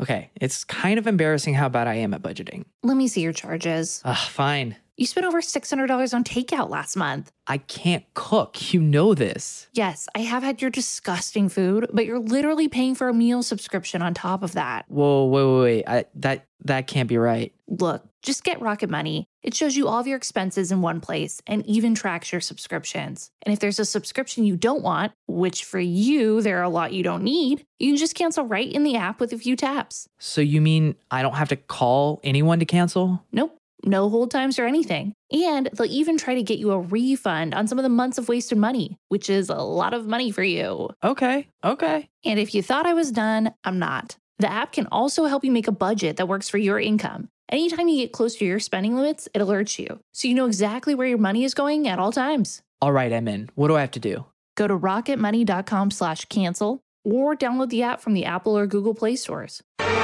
Okay, it's kind of embarrassing how bad I am at budgeting. Let me see your charges. Fine. You spent over $600 on takeout last month. I can't cook. You know this. Yes, I have had your disgusting food, but you're literally paying for a meal subscription on top of that. Whoa, wait. That can't be right. Look, just get Rocket Money. It shows you all of your expenses in one place and even tracks your subscriptions. And if there's a subscription you don't want, which for you, there are a lot you don't need, you can just cancel right in the app with a few taps. So you mean I don't have to call anyone to cancel? Nope. No hold times or anything. And they'll even try to get you a refund on some of the months of wasted money, which is a lot of money for you. Okay. And if you thought I was done, I'm not. The app can also help you make a budget that works for your income. Anytime you get close to your spending limits, it alerts you, so you know exactly where your money is going at all times. All right, I'm in. What do I have to do? Go to rocketmoney.com/cancel or download the app from the Apple or Google Play stores.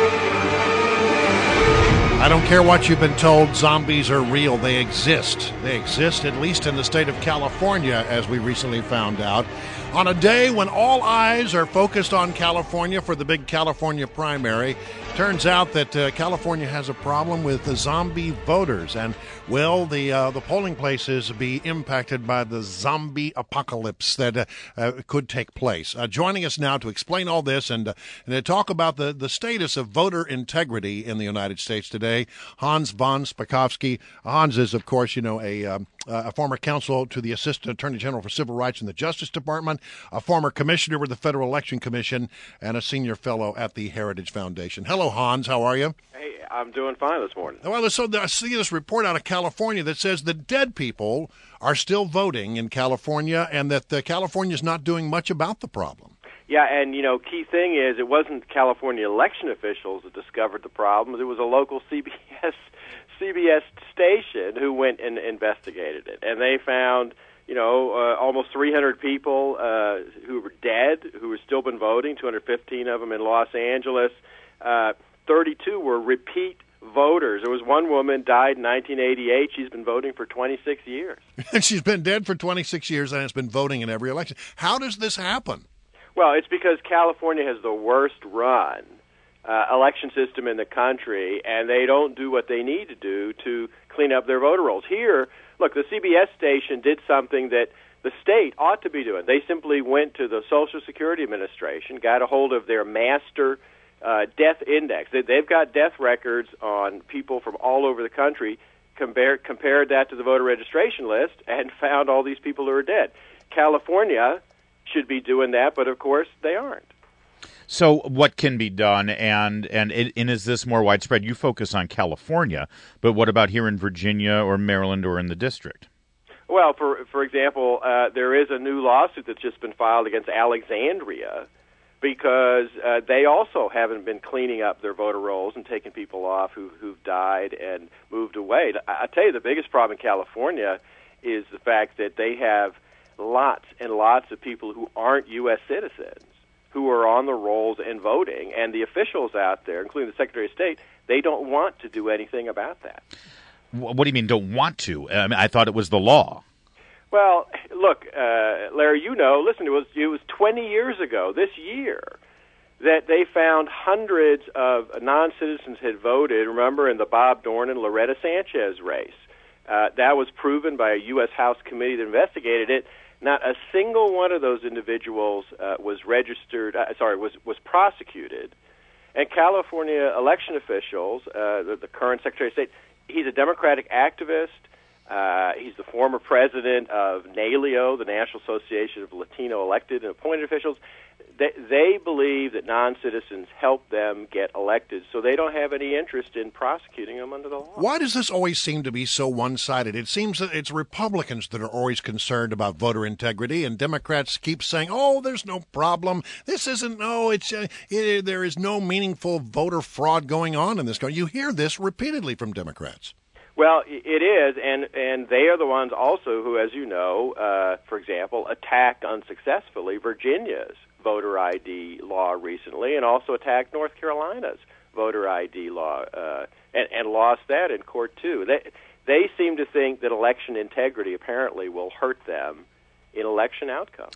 I don't care what you've been told, zombies are real. They exist. They exist, at least in the state of California, as we recently found out. On a day when all eyes are focused on California for the big California primary, turns out that California has a problem with the zombie voters. And, well, the polling places be impacted by the zombie apocalypse that could take place. Joining us now to explain all this and to talk about the status of voter integrity in the United States today, Hans von Spakovsky. Hans is, of course, a former counsel to the Assistant Attorney General for Civil Rights in the Justice Department, a former commissioner with the Federal Election Commission, and a senior fellow at the Heritage Foundation. Hello, Hans. How are you? Hey, I'm doing fine this morning. Well, so I see this report out of California that says that dead people are still voting in California and that California is not doing much about the problem. Yeah, and, key thing is it wasn't California election officials that discovered the problem. It was a local CBS station who went and investigated it. And they found, almost 300 people who were dead, who had still been voting, 215 of them in Los Angeles. 32 were repeat voters. There was one woman died in 1988. She's been voting for 26 years. And she's been dead for 26 years and has been voting in every election. How does this happen? Well, it's because California has the worst run election system in the country, and they don't do what they need to do to clean up their voter rolls. Here, look, the CBS station did something that the state ought to be doing. They simply went to the Social Security Administration, got a hold of their master death index. They've got death records on people from all over the country, compared that to the voter registration list, and found all these people who are dead. California should be doing that, but of course they aren't. So what can be done, and is this more widespread? You focus on California, but what about here in Virginia or Maryland or in the district? Well, for example, there is a new lawsuit that's just been filed against Alexandria because they also haven't been cleaning up their voter rolls and taking people off who've died and moved away. I tell you, the biggest problem in California is the fact that they have lots and lots of people who aren't U.S. citizens who are on the rolls and voting, and the officials out there, including the Secretary of State, they don't want to do anything about that. What do you mean don't want to? I thought it was the law. Well, look, Larry, listen, it was 20 years ago this year that they found hundreds of non-citizens had voted, remember, in the Bob Dorn and Loretta Sanchez race. That was proven by a U.S. House committee that investigated it. Not a single one of those individuals was prosecuted. And California election officials, the current Secretary of State, he's a Democratic activist. He's the former president of NALEO, the National Association of Latino Elected and Appointed Officials. They believe that non-citizens help them get elected, so they don't have any interest in prosecuting them under the law. Why does this always seem to be so one-sided? It seems that it's Republicans that are always concerned about voter integrity, and Democrats keep saying, "Oh, there's no problem. This isn't. No, there is no meaningful voter fraud going on in this country." You hear this repeatedly from Democrats. Well, it is, and they are the ones also who, as you know, for example, attacked unsuccessfully Virginia's voter ID law recently, and also attacked North Carolina's voter ID law, and lost that in court too. They seem to think that election integrity apparently will hurt them in election outcomes.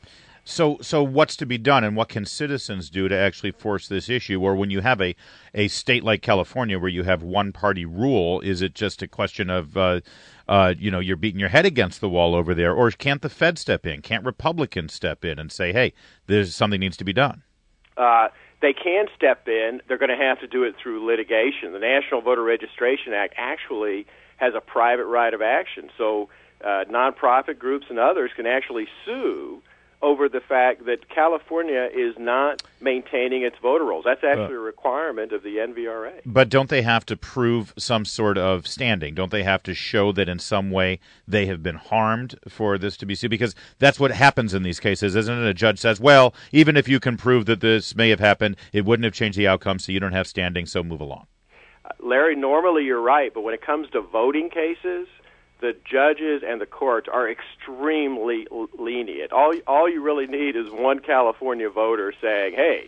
So what's to be done, and what can citizens do to actually force this issue? Or when you have a state like California where you have one-party rule, is it just a question of, you're beating your head against the wall over there? Or can't the Fed step in? Can't Republicans step in and say, hey, there's something needs to be done? They can step in. They're going to have to do it through litigation. The National Voter Registration Act actually has a private right of action. So nonprofit groups and others can actually sue over the fact that California is not maintaining its voter rolls. That's actually a requirement of the NVRA. But don't they have to prove some sort of standing? Don't they have to show that in some way they have been harmed for this to be sued? Because that's what happens in these cases, isn't it? A judge says, well, even if you can prove that this may have happened, it wouldn't have changed the outcome, so you don't have standing, so move along. Larry, normally you're right, but when it comes to voting cases, the judges and the courts are extremely lenient. All you really need is one California voter saying, hey,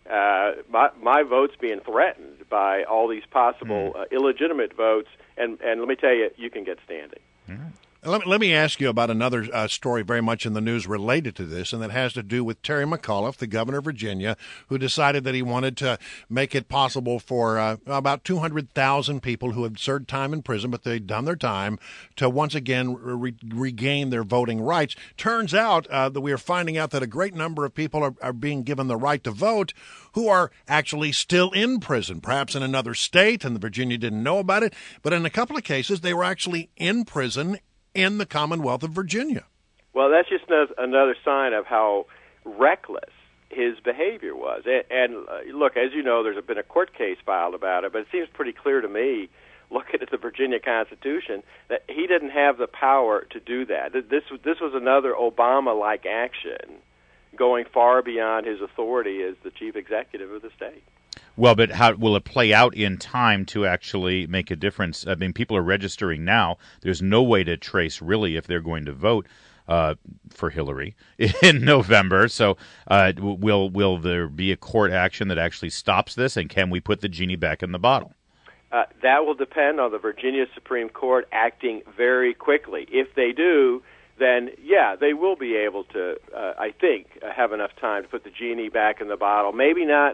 my vote's being threatened by all these possible illegitimate votes, and let me tell you, you can get standing. Let me ask you about another story very much in the news related to this, and that has to do with Terry McAuliffe, the governor of Virginia, who decided that he wanted to make it possible for about 200,000 people who had served time in prison, but they'd done their time, to once again regain their voting rights. Turns out that we are finding out that a great number of people are being given the right to vote who are actually still in prison, perhaps in another state, and Virginia didn't know about it. But in a couple of cases, they were actually in prison in the Commonwealth of Virginia. Well, that's just another sign of how reckless his behavior was. And look, as you know, there's been a court case filed about it, but it seems pretty clear to me, looking at the Virginia Constitution, that he didn't have the power to do that. This was another Obama-like action, going far beyond his authority as the chief executive of the state. Well, but how will it play out in time to actually make a difference? I mean, people are registering now. There's no way to trace, really, if they're going to vote for Hillary in November. So will there be a court action that actually stops this, and can we put the genie back in the bottle? That will depend on the Virginia Supreme Court acting very quickly. If they do, then, yeah, they will be able to, I think, have enough time to put the genie back in the bottle. Maybe not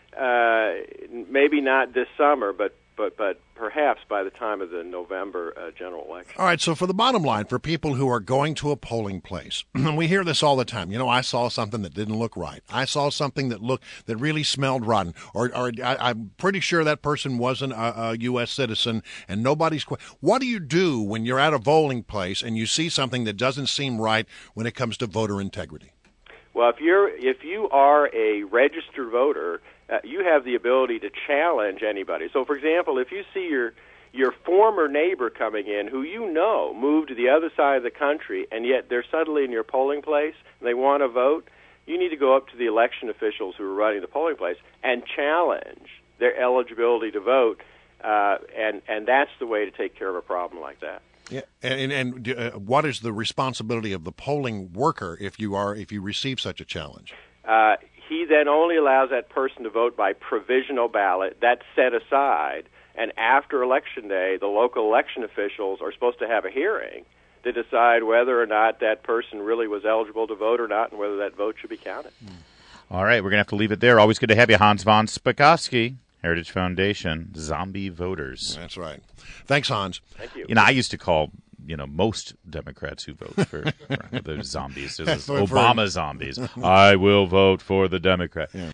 this summer, but perhaps by the time of the November general election. All right, so for the bottom line, for people who are going to a polling place, we hear this all the time. You know, I saw something that didn't look right. I saw something that really smelled rotten. Or I'm pretty sure that person wasn't a U.S. citizen, and nobody's... What do you do when you're at a polling place and you see something that doesn't seem right when it comes to voter integrity? Well, if you are a registered voter, you have the ability to challenge anybody. So, for example, if you see your former neighbor coming in who you know moved to the other side of the country, and yet they're suddenly in your polling place and they want to vote, you need to go up to the election officials who are running the polling place and challenge their eligibility to vote, and that's the way to take care of a problem like that. Yeah, and what is the responsibility of the polling worker if you receive such a challenge? He then only allows that person to vote by provisional ballot. That's set aside, and after Election Day, the local election officials are supposed to have a hearing to decide whether or not that person really was eligible to vote or not, and whether that vote should be counted. All right, we're going to have to leave it there. Always good to have you, Hans von Spakovsky, Heritage Foundation, Zombie Voters. That's right. Thanks, Hans. Thank you. You know, I used to call most Democrats who vote for those zombies. Obama zombies. I will vote for the Democrat. Yeah.